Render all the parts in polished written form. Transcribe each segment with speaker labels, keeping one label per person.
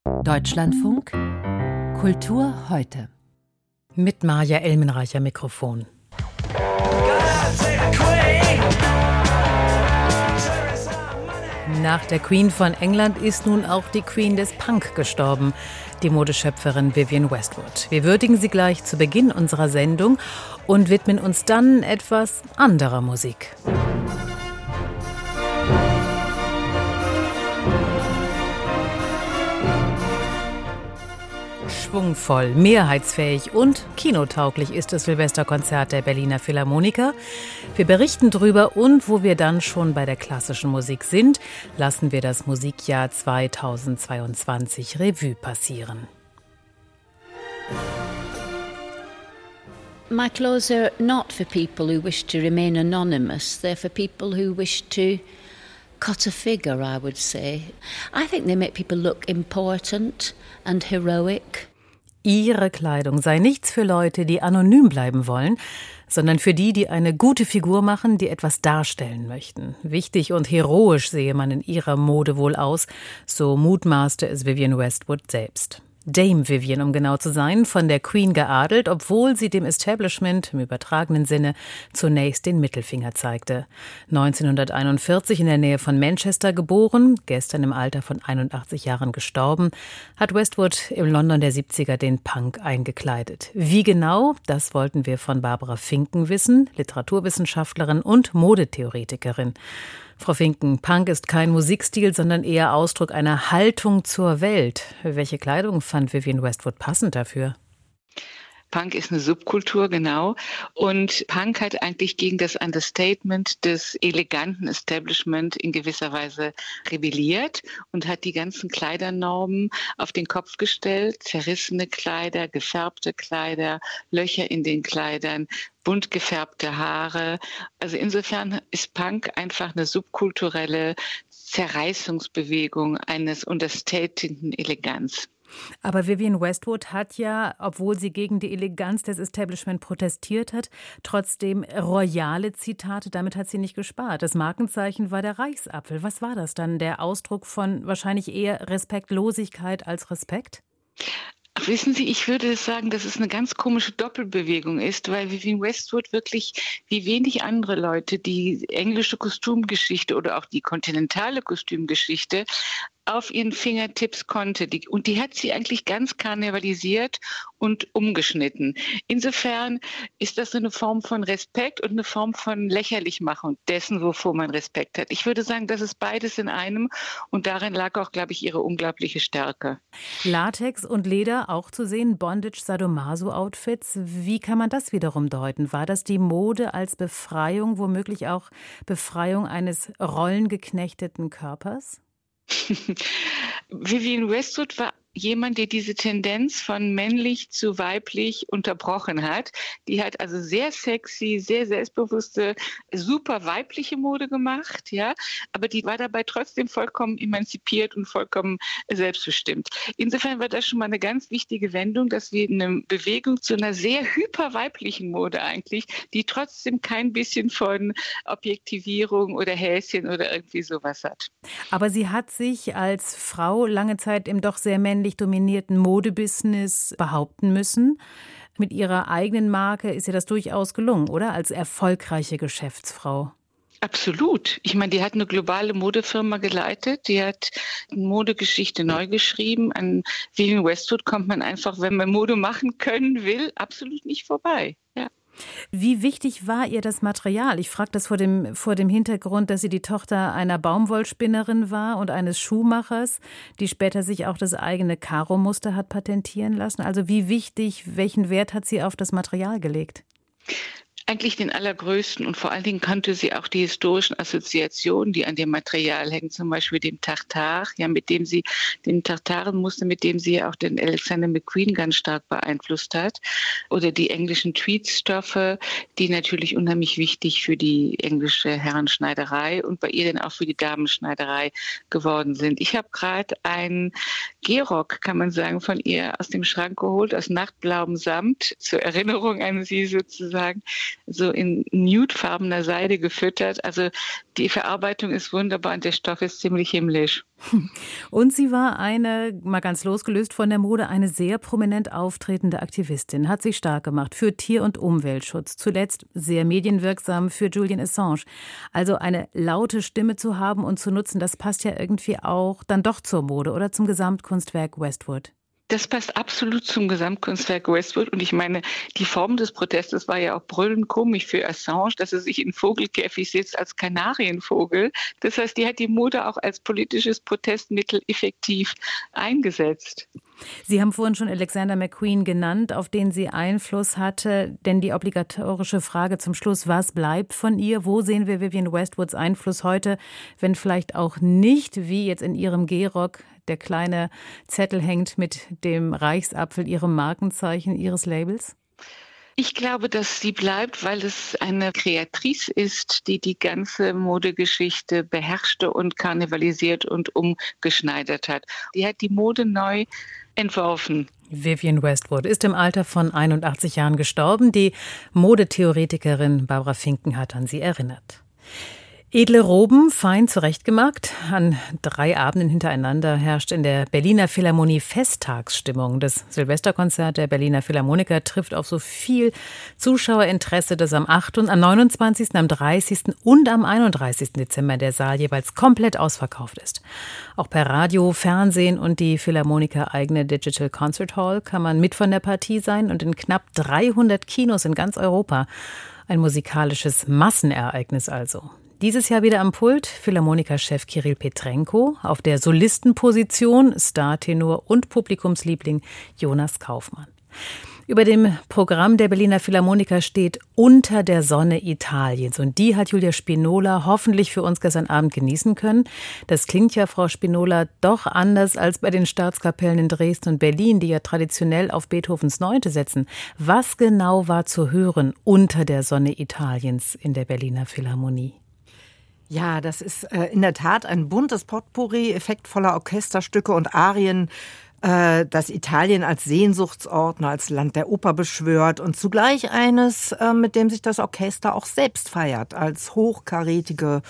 Speaker 1: Deutschlandfunk Kultur heute. Mit Maja Elmenreicher Mikrofon. Nach der Queen von England ist nun auch die Queen des Punk gestorben, die Modeschöpferin Vivienne Westwood. Wir würdigen sie gleich zu Beginn unserer Sendung und widmen uns dann etwas anderer Musik. Schwungvoll, mehrheitsfähig und kinotauglich ist das Silvesterkonzert der Berliner Philharmoniker. Wir berichten drüber und wo wir dann schon bei der klassischen Musik sind, lassen wir das Musikjahr 2022 Revue passieren.
Speaker 2: My clothes are not for people who wish to remain anonymous. They're for people who wish to cut a figure, I would say. I think they make people look important and heroic.
Speaker 1: Ihre Kleidung sei nichts für Leute, die anonym bleiben wollen, sondern für die, die eine gute Figur machen, die etwas darstellen möchten. Wichtig und heroisch sehe man in ihrer Mode wohl aus, so mutmaßte es Vivienne Westwood selbst. Dame Vivienne, um genau zu sein, von der Queen geadelt, obwohl sie dem Establishment im übertragenen Sinne zunächst den Mittelfinger zeigte. 1941 in der Nähe von Manchester geboren, gestern im Alter von 81 Jahren gestorben, hat Westwood im London der 70er den Punk eingekleidet. Wie genau, das wollten wir von Barbara Finken wissen, Literaturwissenschaftlerin und Modetheoretikerin. Frau Finken, Punk ist kein Musikstil, sondern eher Ausdruck einer Haltung zur Welt. Welche Kleidung fand Vivienne Westwood passend dafür?
Speaker 3: Punk ist eine Subkultur, genau. Und Punk hat eigentlich gegen das Understatement des eleganten Establishment in gewisser Weise rebelliert und hat die ganzen Kleidernormen auf den Kopf gestellt. Zerrissene Kleider, gefärbte Kleider, Löcher in den Kleidern, bunt gefärbte Haare. Also insofern ist Punk einfach eine subkulturelle Zerreißungsbewegung eines understatenden Eleganz.
Speaker 1: Aber Vivienne Westwood hat ja, obwohl sie gegen die Eleganz des Establishment protestiert hat, trotzdem royale Zitate, damit hat sie nicht gespart. Das Markenzeichen war der Reichsapfel. Was war das dann? Der Ausdruck von wahrscheinlich eher Respektlosigkeit als Respekt?
Speaker 3: Ach, wissen Sie, ich würde sagen, dass es eine ganz komische Doppelbewegung ist, weil Vivienne Westwood wirklich wie wenig andere Leute die englische Kostümgeschichte oder auch die kontinentale Kostümgeschichte auf ihren Fingertips konnte. Und die hat sie eigentlich ganz karnevalisiert und umgeschnitten. Insofern ist das so eine Form von Respekt und eine Form von Lächerlichmachung dessen, wovor man Respekt hat. Ich würde sagen, das ist beides in einem und darin lag auch, glaube ich, ihre unglaubliche Stärke.
Speaker 1: Latex und Leder auch zu sehen, Bondage-Sadomaso-Outfits. Wie kann man das wiederum deuten? War das die Mode als Befreiung, womöglich auch Befreiung eines rollengeknechteten Körpers?
Speaker 3: Vivienne Westwood war jemand, der diese Tendenz von männlich zu weiblich unterbrochen hat. Die hat also sehr sexy, sehr selbstbewusste, super weibliche Mode gemacht, ja, aber die war dabei trotzdem vollkommen emanzipiert und vollkommen selbstbestimmt. Insofern war das schon mal eine ganz wichtige Wendung, dass wir eine Bewegung zu einer sehr hyperweiblichen Mode eigentlich, die trotzdem kein bisschen von Objektivierung oder Häschen oder irgendwie sowas hat.
Speaker 1: Aber sie hat sich als Frau lange Zeit im doch sehr männlich dominierten Modebusiness behaupten müssen. Mit ihrer eigenen Marke ist ihr das durchaus gelungen, oder? Als erfolgreiche Geschäftsfrau.
Speaker 3: Absolut. Ich meine, die hat eine globale Modefirma geleitet, die hat Modegeschichte neu geschrieben. An Vivienne Westwood kommt man einfach, wenn man Mode machen können will, absolut nicht vorbei. Ja.
Speaker 1: Wie wichtig war ihr das Material? Ich frage das vor dem Hintergrund, dass sie die Tochter einer Baumwollspinnerin war und eines Schuhmachers, die später sich auch das eigene Karo-Muster hat patentieren lassen. Also wie wichtig, welchen Wert hat sie auf das Material gelegt?
Speaker 3: Eigentlich den allergrößten und vor allen Dingen kannte sie auch die historischen Assoziationen, die an dem Material hängen, zum Beispiel dem Tartar, ja, mit dem sie den Tartarenmuster, mit dem sie auch den Alexander McQueen ganz stark beeinflusst hat, oder die englischen Tweedstoffe, die natürlich unheimlich wichtig für die englische Herrenschneiderei und bei ihr dann auch für die Damenschneiderei geworden sind. Ich habe gerade einen Gehrock, kann man sagen, von ihr aus dem Schrank geholt, aus nachtblauem Samt, zur Erinnerung an sie sozusagen, so in nudefarbener Seide gefüttert. Also Die Verarbeitung ist wunderbar und der Stoff ist ziemlich himmlisch.
Speaker 1: Und sie war mal ganz losgelöst von der Mode, eine sehr prominent auftretende Aktivistin, hat sich stark gemacht für Tier- und Umweltschutz, zuletzt sehr medienwirksam für Julian Assange. Also eine laute Stimme zu haben und zu nutzen, das passt ja irgendwie auch dann doch zur Mode oder zum Gesamtkunstwerk Westwood.
Speaker 3: Das passt absolut zum Gesamtkunstwerk Westwood. Und ich meine, die Form des Protestes war ja auch brüllend komisch für Assange, dass er sich in Vogelkäfig sitzt als Kanarienvogel. Das heißt, die hat die Mode auch als politisches Protestmittel effektiv eingesetzt.
Speaker 1: Sie haben vorhin schon Alexander McQueen genannt, auf den sie Einfluss hatte. Denn die obligatorische Frage zum Schluss, was bleibt von ihr? Wo sehen wir Vivienne Westwoods Einfluss heute, wenn vielleicht auch nicht, wie jetzt in ihrem Gehrock, der kleine Zettel hängt mit dem Reichsapfel, ihrem Markenzeichen, ihres Labels?
Speaker 3: Ich glaube, dass sie bleibt, weil es eine Kreatrice ist, die die ganze Modegeschichte beherrschte und karnevalisiert und umgeschneidert hat. Die hat die Mode neu entworfen.
Speaker 1: Vivienne Westwood ist im Alter von 81 Jahren gestorben. Die Modetheoretikerin Barbara Finken hat an sie erinnert. Edle Roben, fein zurechtgemacht. An 3 Abenden hintereinander herrscht in der Berliner Philharmonie Festtagsstimmung. Das Silvesterkonzert der Berliner Philharmoniker trifft auf so viel Zuschauerinteresse, dass am 8., am 29., am 30. und am 31. Dezember der Saal jeweils komplett ausverkauft ist. Auch per Radio, Fernsehen und die Philharmoniker eigene Digital Concert Hall kann man mit von der Partie sein und in knapp 300 Kinos in ganz Europa. Ein musikalisches Massenereignis also. Dieses Jahr wieder am Pult Philharmoniker-Chef Kirill Petrenko, auf der Solistenposition Startenor und Publikumsliebling Jonas Kaufmann. Über dem Programm der Berliner Philharmoniker steht Unter der Sonne Italiens. Und die hat Julia Spinola hoffentlich für uns gestern Abend genießen können. Das klingt ja, Frau Spinola, doch anders als bei den Staatskapellen in Dresden und Berlin, die ja traditionell auf Beethovens 9. setzen. Was genau war zu hören unter der Sonne Italiens in der Berliner Philharmonie?
Speaker 4: Ja, das ist in der Tat ein buntes Potpourri effektvoller Orchesterstücke und Arien, das Italien als Sehnsuchtsort, als Land der Oper beschwört und zugleich eines, mit dem sich das Orchester auch selbst feiert, als hochkarätige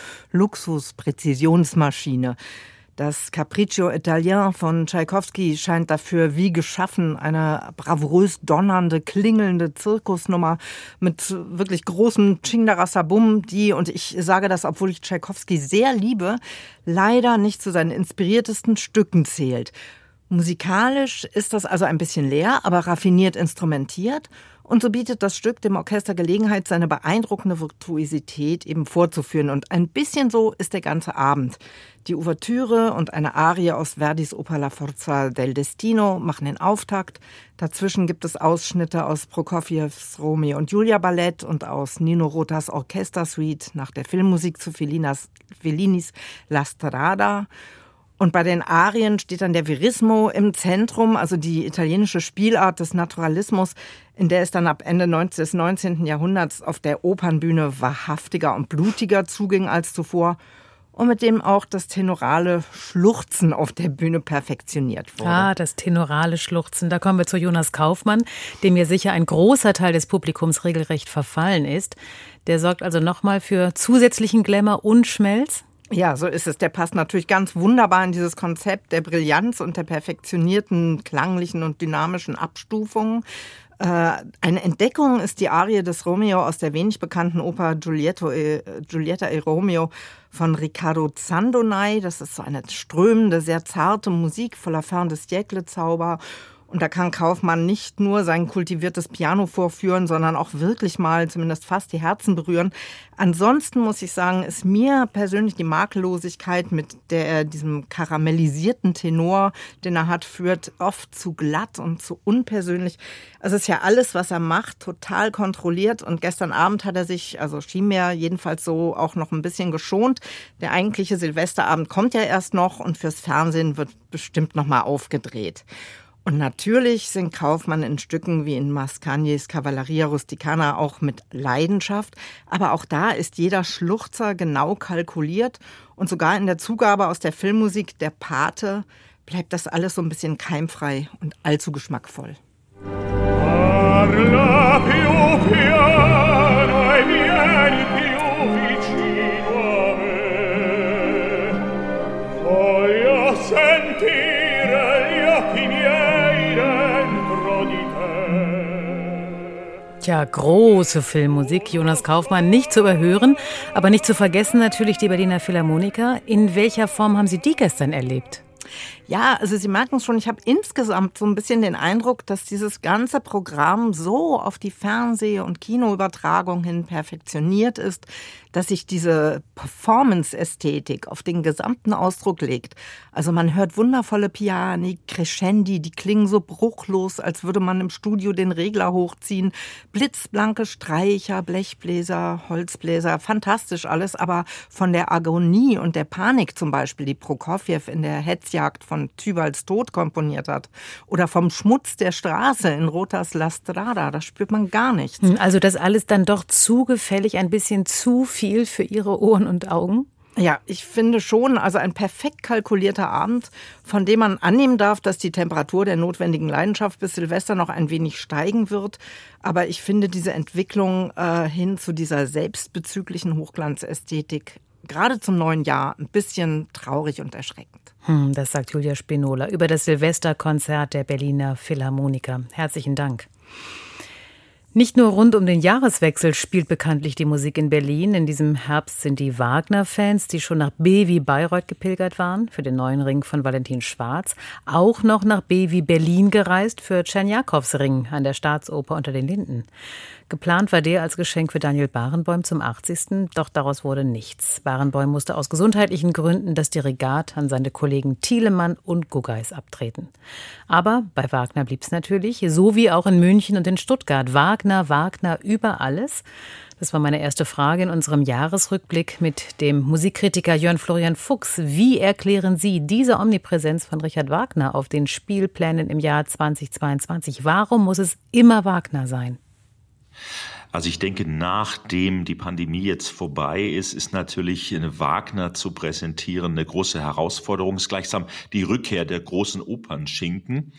Speaker 4: Luxus-Präzisionsmaschine. Das Capriccio Italien von Tschaikowski scheint dafür wie geschaffen, eine bravourös donnernde, klingelnde Zirkusnummer mit wirklich großem Tschingdarasabum, die, und ich sage das, obwohl ich Tschaikowski sehr liebe, leider nicht zu seinen inspiriertesten Stücken zählt. Musikalisch ist das also ein bisschen leer, aber raffiniert instrumentiert. Und so bietet das Stück dem Orchester Gelegenheit, seine beeindruckende Virtuosität eben vorzuführen. Und ein bisschen so ist der ganze Abend. Die Ouvertüre und eine Arie aus Verdis Oper La Forza del Destino machen den Auftakt. Dazwischen gibt es Ausschnitte aus Prokofjews Romeo und Julia Ballett und aus Nino Rotas Orchestersuite nach der Filmmusik zu Fellinis La Strada. Und bei den Arien steht dann der Verismo im Zentrum, also die italienische Spielart des Naturalismus, in der es dann ab Ende des 19. Jahrhunderts auf der Opernbühne wahrhaftiger und blutiger zuging als zuvor und mit dem auch das tenorale Schluchzen auf der Bühne perfektioniert wurde.
Speaker 1: Ah, das tenorale Schluchzen. Da kommen wir zu Jonas Kaufmann, dem ja sicher ein großer Teil des Publikums regelrecht verfallen ist. Der sorgt also nochmal für zusätzlichen Glamour und Schmelz.
Speaker 4: Ja, so ist es. Der passt natürlich ganz wunderbar in dieses Konzept der Brillanz und der perfektionierten klanglichen und dynamischen Abstufungen. Eine Entdeckung ist die Arie des Romeo aus der wenig bekannten Oper Giulietta e Romeo von Riccardo Zandonai. Das ist so eine strömende, sehr zarte Musik voller Fin de Siècle-Zauber. Und da kann Kaufmann nicht nur sein kultiviertes Piano vorführen, sondern auch wirklich mal zumindest fast die Herzen berühren. Ansonsten muss ich sagen, ist mir persönlich die Makellosigkeit, mit der er diesem karamellisierten Tenor, den er hat, führt, oft zu glatt und zu unpersönlich. Also es ist ja alles, was er macht, total kontrolliert. Und gestern Abend hat er sich, also schien mir jedenfalls so, auch noch ein bisschen geschont. Der eigentliche Silvesterabend kommt ja erst noch und fürs Fernsehen wird bestimmt noch mal aufgedreht. Und natürlich singt Kaufmann in Stücken wie in Mascagnis Cavalleria Rusticana auch mit Leidenschaft. Aber auch da ist jeder Schluchzer genau kalkuliert. Und sogar in der Zugabe aus der Filmmusik Der Pate bleibt das alles so ein bisschen keimfrei und allzu geschmackvoll. Parla più piano e vieni più vicino a me.
Speaker 1: Tja, große Filmmusik, Jonas Kaufmann, nicht zu überhören, aber nicht zu vergessen natürlich die Berliner Philharmoniker. In welcher Form haben Sie die gestern erlebt?
Speaker 4: Ja, also Sie merken es schon, ich habe insgesamt so ein bisschen den Eindruck, dass dieses ganze Programm so auf die Fernseh- und Kinoübertragung hin perfektioniert ist, dass sich diese Performance-Ästhetik auf den gesamten Ausdruck legt. Also man hört wundervolle Piani, Crescendi, die klingen so bruchlos, als würde man im Studio den Regler hochziehen. Blitzblanke Streicher, Blechbläser, Holzbläser, fantastisch alles. Aber von der Agonie und der Panik zum Beispiel, die Prokofjew in der Hetzjagd von Tybals Tod komponiert hat, oder vom Schmutz der Straße in Rotas La Strada, da spürt man gar nichts.
Speaker 1: Also das alles dann doch zu gefällig, ein bisschen zu viel für Ihre Ohren und Augen?
Speaker 4: Ja, ich finde schon, also ein perfekt kalkulierter Abend, von dem man annehmen darf, dass die Temperatur der notwendigen Leidenschaft bis Silvester noch ein wenig steigen wird. Aber ich finde diese Entwicklung hin zu dieser selbstbezüglichen Hochglanzästhetik gerade zum neuen Jahr ein bisschen traurig und erschreckend.
Speaker 1: Das sagt Julia Spinola über das Silvesterkonzert der Berliner Philharmoniker. Herzlichen Dank. Nicht nur rund um den Jahreswechsel spielt bekanntlich die Musik in Berlin. In diesem Herbst sind die Wagner-Fans, die schon nach B wie Bayreuth gepilgert waren, für den neuen Ring von Valentin Schwarz, auch noch nach B wie Berlin gereist für Tscherniakows Ring an der Staatsoper unter den Linden. Geplant war der als Geschenk für Daniel Barenboim zum 80. Doch daraus wurde nichts. Barenboim musste aus gesundheitlichen Gründen das Dirigat an seine Kollegen Thielemann und Guggeis abtreten. Aber bei Wagner blieb es natürlich, so wie auch in München und in Stuttgart. Wagner über alles. Das war meine erste Frage in unserem Jahresrückblick mit dem Musikkritiker Jörn Florian Fuchs. Wie erklären Sie diese Omnipräsenz von Richard Wagner auf den Spielplänen im Jahr 2022? Warum muss es immer Wagner sein?
Speaker 5: Also ich denke, nachdem die Pandemie jetzt vorbei ist, ist natürlich eine Wagner zu präsentieren eine große Herausforderung. Es ist gleichsam die Rückkehr der großen Opernschinken.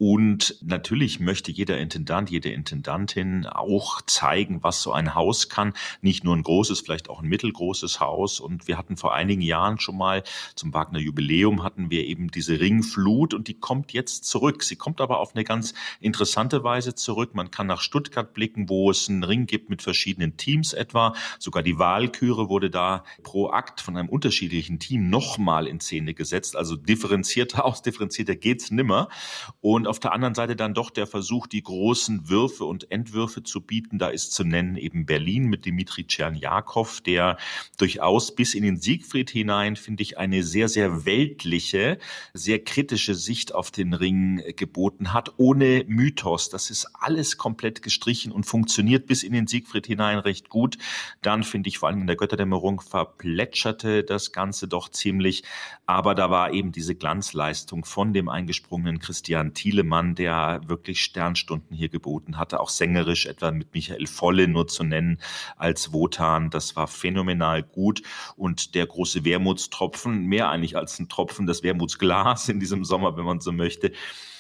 Speaker 5: Und natürlich möchte jeder Intendant, jede Intendantin auch zeigen, was so ein Haus kann. Nicht nur ein großes, vielleicht auch ein mittelgroßes Haus. Und wir hatten vor einigen Jahren schon mal zum Wagner Jubiläum hatten wir eben diese Ringflut und die kommt jetzt zurück. Sie kommt aber auf eine ganz interessante Weise zurück. Man kann nach Stuttgart blicken, wo es einen Ring gibt mit verschiedenen Teams etwa. Sogar die Walküre wurde da pro Akt von einem unterschiedlichen Team nochmal in Szene gesetzt. Also ausdifferenzierter geht's nimmer. Und auf der anderen Seite dann doch der Versuch, die großen Würfe und Entwürfe zu bieten. Da ist zu nennen eben Berlin mit Dmitri Tscherniakow, der durchaus bis in den Siegfried hinein, finde ich, eine sehr, sehr weltliche, sehr kritische Sicht auf den Ring geboten hat, ohne Mythos. Das ist alles komplett gestrichen und funktioniert bis in den Siegfried hinein recht gut. Dann finde ich vor allem in der Götterdämmerung verplätscherte das Ganze doch ziemlich. Aber da war eben diese Glanzleistung von dem eingesprungenen Christian Thielemann, der wirklich Sternstunden hier geboten hatte, auch sängerisch, etwa mit Michael Volle nur zu nennen als Wotan. Das war phänomenal gut. Und der große Wermutstropfen, mehr eigentlich als ein Tropfen, das Wermutsglas in diesem Sommer, wenn man so möchte,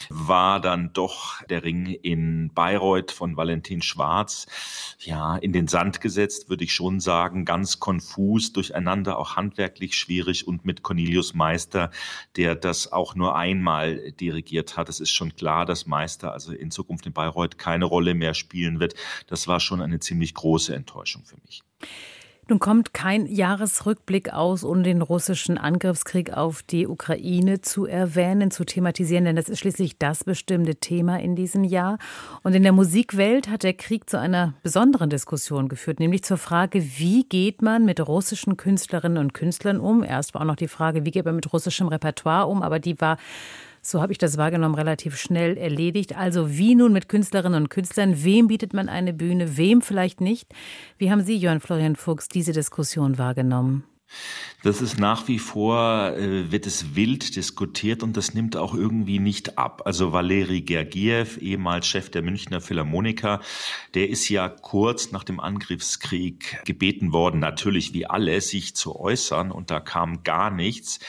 Speaker 5: war dann doch der Ring in Bayreuth von Valentin Schwarz, ja, in den Sand gesetzt, würde ich schon sagen, ganz konfus, durcheinander, auch handwerklich schwierig und mit Cornelius Meister, der das auch nur einmal dirigiert hat. Es ist schon klar, dass Meister also in Zukunft in Bayreuth keine Rolle mehr spielen wird. Das war schon eine ziemlich große Enttäuschung für mich.
Speaker 1: Nun kommt kein Jahresrückblick aus, ohne den russischen Angriffskrieg auf die Ukraine zu erwähnen, zu thematisieren, denn das ist schließlich das bestimmte Thema in diesem Jahr. Und in der Musikwelt hat der Krieg zu einer besonderen Diskussion geführt, nämlich zur Frage, wie geht man mit russischen Künstlerinnen und Künstlern um? Erst war auch noch die Frage, wie geht man mit russischem Repertoire um, aber die war, so habe ich das wahrgenommen, relativ schnell erledigt. Also wie nun mit Künstlerinnen und Künstlern? Wem bietet man eine Bühne, wem vielleicht nicht? Wie haben Sie, Jörn Florian Fuchs, diese Diskussion wahrgenommen?
Speaker 5: Das ist nach wie vor, wird es wild diskutiert und das nimmt auch irgendwie nicht ab. Also Valeri Gergiev, ehemals Chef der Münchner Philharmoniker, der ist ja kurz nach dem Angriffskrieg gebeten worden, natürlich wie alle, sich zu äußern und da kam gar nichts.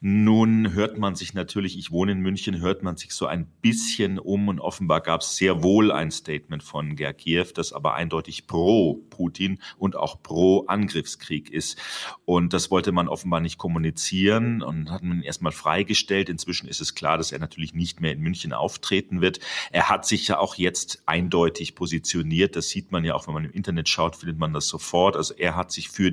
Speaker 5: Nun hört man sich natürlich, ich wohne in München, hört man sich so ein bisschen um und offenbar gab es sehr wohl ein Statement von Gergiev, das aber eindeutig pro Putin und auch pro Angriffskrieg ist. Und Und das wollte man offenbar nicht kommunizieren und hat man ihn erstmal freigestellt. Inzwischen ist es klar, dass er natürlich nicht mehr in München auftreten wird. Er hat sich ja auch jetzt eindeutig positioniert. Das sieht man ja auch, wenn man im Internet schaut, findet man das sofort. Also er hat sich für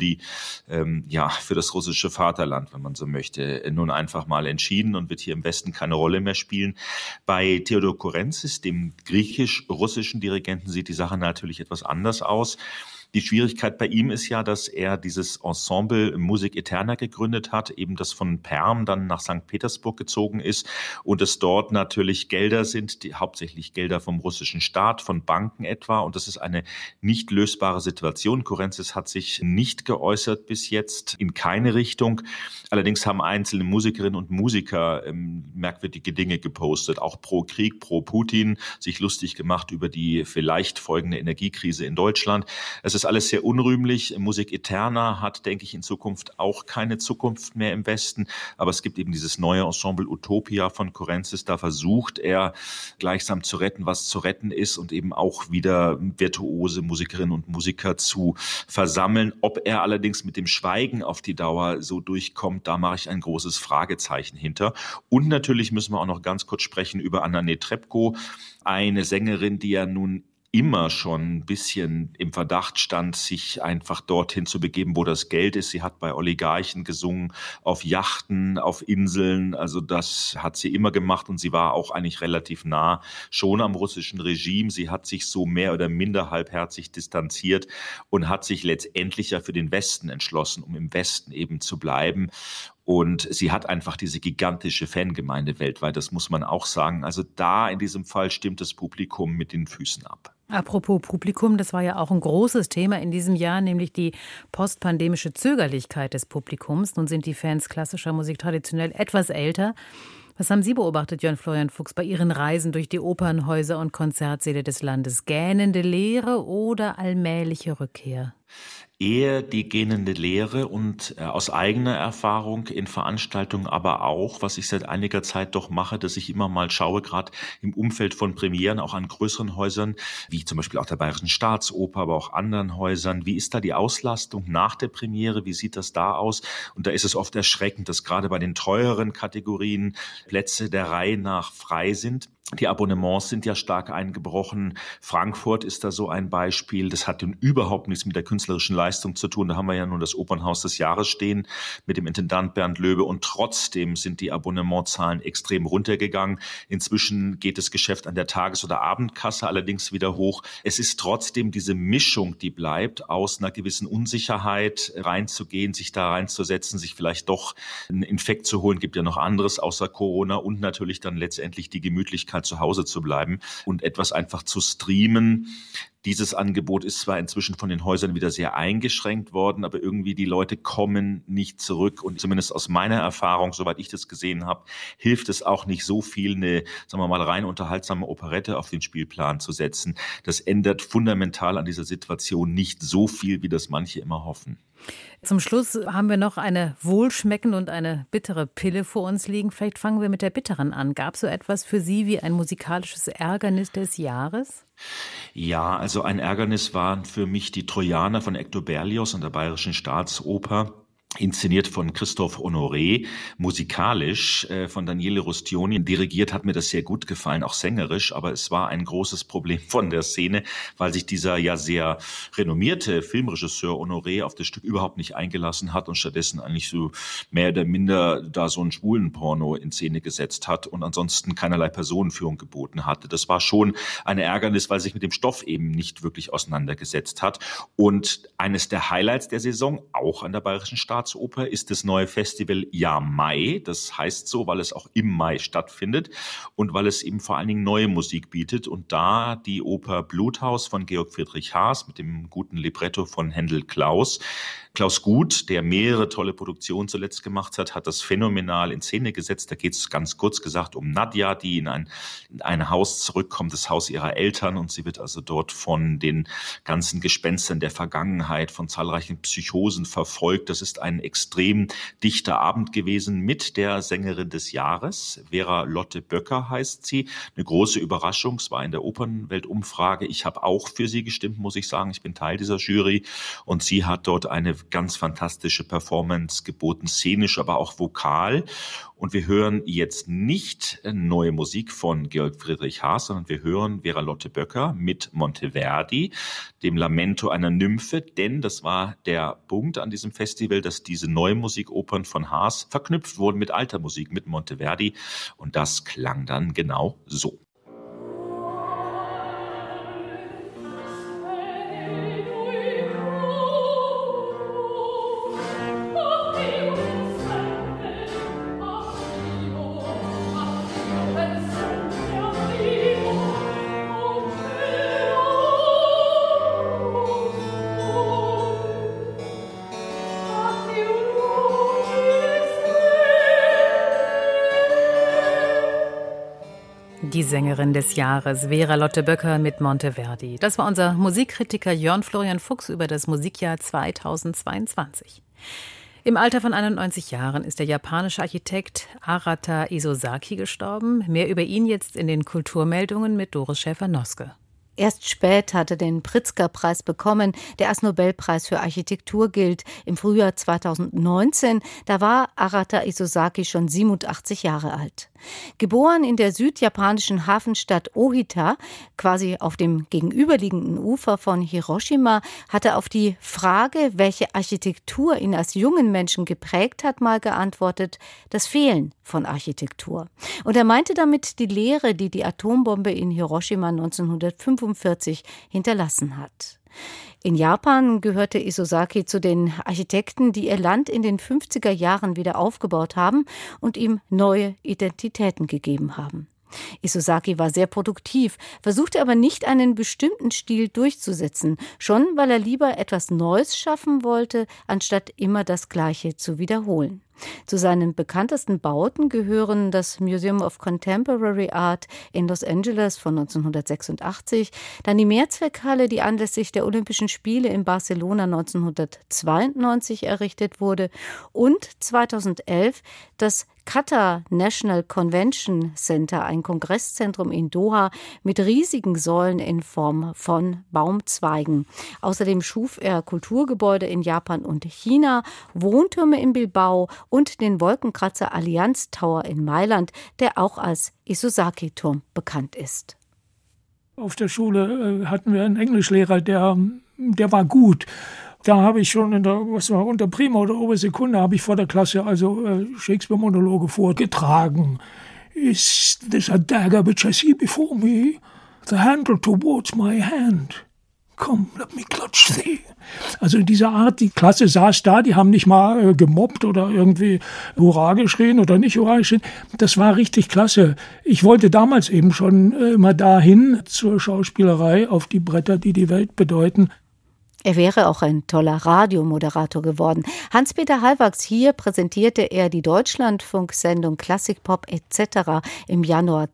Speaker 5: für das russische Vaterland, wenn man so möchte, nun einfach mal entschieden und wird hier im Westen keine Rolle mehr spielen. Bei Theodor Kourentsis, dem griechisch-russischen Dirigenten, sieht die Sache natürlich etwas anders aus. Die Schwierigkeit bei ihm ist ja, dass er dieses Ensemble Music Eterna gegründet hat, eben das von Perm dann nach St. Petersburg gezogen ist und es dort natürlich Gelder sind, hauptsächlich Gelder vom russischen Staat, von Banken etwa, und das ist eine nicht lösbare Situation. Kourentsis hat sich nicht geäußert bis jetzt in keine Richtung. Allerdings haben einzelne Musikerinnen und Musiker merkwürdige Dinge gepostet, auch pro Krieg, pro Putin, sich lustig gemacht über die vielleicht folgende Energiekrise in Deutschland. Es ist alles sehr unrühmlich. Music Eterna hat, denke ich, in Zukunft auch keine Zukunft mehr im Westen. Aber es gibt eben dieses neue Ensemble Utopia von Kourentsis. Da versucht er gleichsam zu retten, was zu retten ist und eben auch wieder virtuose Musikerinnen und Musiker zu versammeln. Ob er allerdings mit dem Schweigen auf die Dauer so durchkommt, da mache ich ein großes Fragezeichen hinter. Und natürlich müssen wir auch noch ganz kurz sprechen über Anna Netrebko, eine Sängerin, die ja nun immer schon ein bisschen im Verdacht stand, sich einfach dorthin zu begeben, wo das Geld ist. Sie hat bei Oligarchen gesungen, auf Yachten, auf Inseln. Also das hat sie immer gemacht und sie war auch eigentlich relativ nah schon am russischen Regime. Sie hat sich so mehr oder minder halbherzig distanziert und hat sich letztendlich ja für den Westen entschlossen, um im Westen eben zu bleiben. Und sie hat einfach diese gigantische Fangemeinde weltweit, das muss man auch sagen. Also da in diesem Fall stimmt das Publikum mit den Füßen ab.
Speaker 1: Apropos Publikum, das war ja auch ein großes Thema in diesem Jahr, nämlich die postpandemische Zögerlichkeit des Publikums. Nun sind die Fans klassischer Musik traditionell etwas älter. Was haben Sie beobachtet, Jörn Florian Fuchs, bei Ihren Reisen durch die Opernhäuser und Konzertsäle des Landes? Gähnende Leere oder allmähliche Rückkehr?
Speaker 5: Eher die gähnende Leere und aus eigener Erfahrung in Veranstaltungen, aber auch, was ich seit einiger Zeit doch mache, dass ich immer mal schaue, gerade im Umfeld von Premieren, auch an größeren Häusern, wie zum Beispiel auch der Bayerischen Staatsoper, aber auch anderen Häusern. Wie ist da die Auslastung nach der Premiere? Wie sieht das da aus? Und da ist es oft erschreckend, dass gerade bei den teureren Kategorien Plätze der Reihe nach frei sind. Die Abonnements sind ja stark eingebrochen. Frankfurt ist da so ein Beispiel. Das hat nun überhaupt nichts mit der künstlerischen Leistung zu tun. Da haben wir ja nun das Opernhaus des Jahres stehen mit dem Intendant Bernd Löbe. Und trotzdem sind die Abonnementzahlen extrem runtergegangen. Inzwischen geht das Geschäft an der Tages- oder Abendkasse allerdings wieder hoch. Es ist trotzdem diese Mischung, die bleibt, aus einer gewissen Unsicherheit reinzugehen, sich da reinzusetzen, sich vielleicht doch einen Infekt zu holen. Gibt ja noch anderes außer Corona und natürlich dann letztendlich die Gemütlichkeit, zu Hause zu bleiben und etwas einfach zu streamen. Dieses Angebot ist zwar inzwischen von den Häusern wieder sehr eingeschränkt worden, aber irgendwie die Leute kommen nicht zurück. Und zumindest aus meiner Erfahrung, soweit ich das gesehen habe, hilft es auch nicht so viel, eine, sagen wir mal, rein unterhaltsame Operette auf den Spielplan zu setzen. Das ändert fundamental an dieser Situation nicht so viel, wie das manche immer hoffen.
Speaker 1: Zum Schluss haben wir noch eine wohlschmeckende und eine bittere Pille vor uns liegen. Vielleicht fangen wir mit der bitteren an. Gab es so etwas für Sie wie ein musikalisches Ärgernis des Jahres?
Speaker 5: Ja, also ein Ärgernis waren für mich die Trojaner von Hector Berlioz an der Bayerischen Staatsoper. Inszeniert von Christophe Honoré, musikalisch von Daniele Rustioni. Dirigiert hat mir das sehr gut gefallen, auch sängerisch, aber es war ein großes Problem von der Szene, weil sich dieser ja sehr renommierte Filmregisseur Honoré auf das Stück überhaupt nicht eingelassen hat und stattdessen eigentlich so mehr oder minder da so ein Schwulenporno in Szene gesetzt hat und ansonsten keinerlei Personenführung geboten hatte. Das war schon ein Ärgernis, weil sich mit dem Stoff eben nicht wirklich auseinandergesetzt hat. Und eines der Highlights der Saison, auch an der Bayerischen Staatsoper, ist das neue Festival Jahr Mai. Das heißt so, weil es auch im Mai stattfindet und weil es eben vor allen Dingen neue Musik bietet. Und da die Oper Bluthaus von Georg Friedrich Haas mit dem guten Libretto von Händel Klaus. Klaus Guth, der mehrere tolle Produktionen zuletzt gemacht hat, hat das phänomenal in Szene gesetzt. Da geht es ganz kurz gesagt um Nadja, die in ein Haus zurückkommt, das Haus ihrer Eltern. Und sie wird also dort von den ganzen Gespenstern der Vergangenheit, von zahlreichen Psychosen verfolgt. Das ist ein ein extrem dichter Abend gewesen mit der Sängerin des Jahres. Vera Lotte Böcker heißt sie. Eine große Überraschung. Es war in der Opernweltumfrage. Ich habe auch für sie gestimmt, muss ich sagen. Ich bin Teil dieser Jury. Und sie hat dort eine ganz fantastische Performance geboten, szenisch, aber auch vokal. Und wir hören jetzt nicht neue Musik von Georg Friedrich Haas, sondern wir hören Vera Lotte Böcker mit Monteverdi, dem Lamento einer Nymphe. Denn das war der Punkt an diesem Festival, dass diese neuen Musikopern von Haas verknüpft wurden mit alter Musik, mit Monteverdi. Und das klang dann genau so.
Speaker 1: Die Sängerin des Jahres, Vera Lotte Böcker mit Monteverdi. Das war unser Musikkritiker Jörn Florian Fuchs über das Musikjahr 2022. Im Alter von 91 Jahren ist der japanische Architekt Arata Isozaki gestorben. Mehr über ihn jetzt in den Kulturmeldungen mit Doris Schäfer-Noske.
Speaker 6: Erst spät hatte den Pritzker-Preis bekommen, der als Nobelpreis für Architektur gilt. Im Frühjahr 2019, da war Arata Isozaki schon 87 Jahre alt. Geboren in der südjapanischen Hafenstadt Ohita, quasi auf dem gegenüberliegenden Ufer von Hiroshima, hat er auf die Frage, welche Architektur ihn als jungen Menschen geprägt hat, mal geantwortet: das Fehlen von Architektur. Und er meinte damit die Leere, die die Atombombe in Hiroshima 1945 hinterlassen hat. In Japan gehörte Isozaki zu den Architekten, die ihr Land in den 50er Jahren wieder aufgebaut haben und ihm neue Identitäten gegeben haben. Isozaki war sehr produktiv, versuchte aber nicht, einen bestimmten Stil durchzusetzen, schon weil er lieber etwas Neues schaffen wollte, anstatt immer das Gleiche zu wiederholen. Zu seinen bekanntesten Bauten gehören das Museum of Contemporary Art in Los Angeles von 1986, dann die Mehrzweckhalle, die anlässlich der Olympischen Spiele in Barcelona 1992 errichtet wurde, und 2011 das Qatar National Convention Center, ein Kongresszentrum in Doha mit riesigen Säulen in Form von Baumzweigen. Außerdem schuf er Kulturgebäude in Japan und China, Wohntürme in Bilbao und den Wolkenkratzer Allianz Tower in Mailand, der auch als Isozaki-Turm bekannt ist.
Speaker 7: Auf der Schule hatten wir einen Englischlehrer, der war gut. Da habe ich schon unter Prima oder Obersekunde habe ich vor der Klasse Shakespeare-Monologe vorgetragen. Is this a dagger which I see before me? The handle towards my hand. Come, let me clutch thee. Also in dieser Art, die Klasse saß da, die haben nicht mal gemobbt oder irgendwie Hurra geschrien oder nicht Hurra geschrien. Das war richtig klasse. Ich wollte damals eben schon immer dahin zur Schauspielerei, auf die Bretter, die die Welt bedeuten.
Speaker 6: Er wäre auch ein toller Radiomoderator geworden. Hans-Peter Hallwachs, hier präsentierte er die Deutschlandfunksendung Klassik Pop etc. im Januar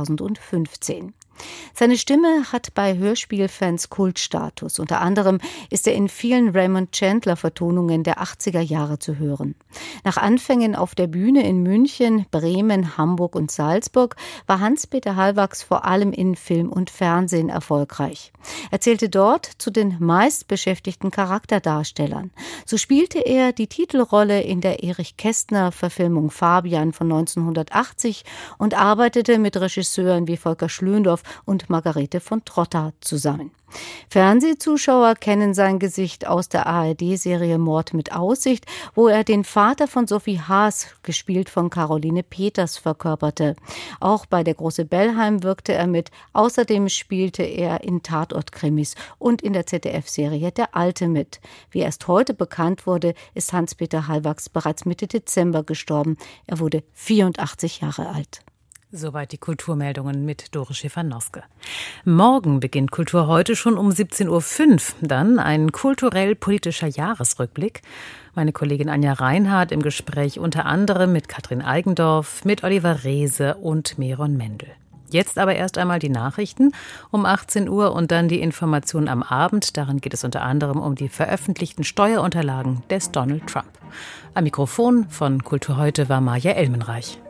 Speaker 6: 2015. Seine Stimme hat bei Hörspielfans Kultstatus. Unter anderem ist er in vielen Raymond Chandler-Vertonungen der 80er Jahre zu hören. Nach Anfängen auf der Bühne in München, Bremen, Hamburg und Salzburg war Hans-Peter Hallwachs vor allem in Film und Fernsehen erfolgreich. Er zählte dort zu den meistbeschäftigten Charakterdarstellern. So spielte er die Titelrolle in der Erich Kästner-Verfilmung Fabian von 1980 und arbeitete mit Regisseuren wie Volker Schlöndorff und Margarete von Trotta zusammen. Fernsehzuschauer kennen sein Gesicht aus der ARD-Serie Mord mit Aussicht, wo er den Vater von Sophie Haas, gespielt von Caroline Peters, verkörperte. Auch bei Der große Bellheim wirkte er mit. Außerdem spielte er in Tatortkrimis und in der ZDF-Serie Der Alte mit. Wie erst heute bekannt wurde, ist Hans-Peter Hallwachs bereits Mitte Dezember gestorben. Er wurde 84 Jahre alt.
Speaker 1: Soweit die Kulturmeldungen mit Doris Schäfer-Noske. Morgen beginnt Kultur heute schon um 17.05 Uhr. Dann ein kulturell-politischer Jahresrückblick. Meine Kollegin Anja Reinhardt im Gespräch unter anderem mit Katrin Eigendorf, mit Oliver Reese und Meron Mendel. Jetzt aber erst einmal die Nachrichten um 18 Uhr und dann die Informationen am Abend. Darin geht es unter anderem um die veröffentlichten Steuerunterlagen des Donald Trump. Am Mikrofon von Kultur heute war Maja Elmenreich.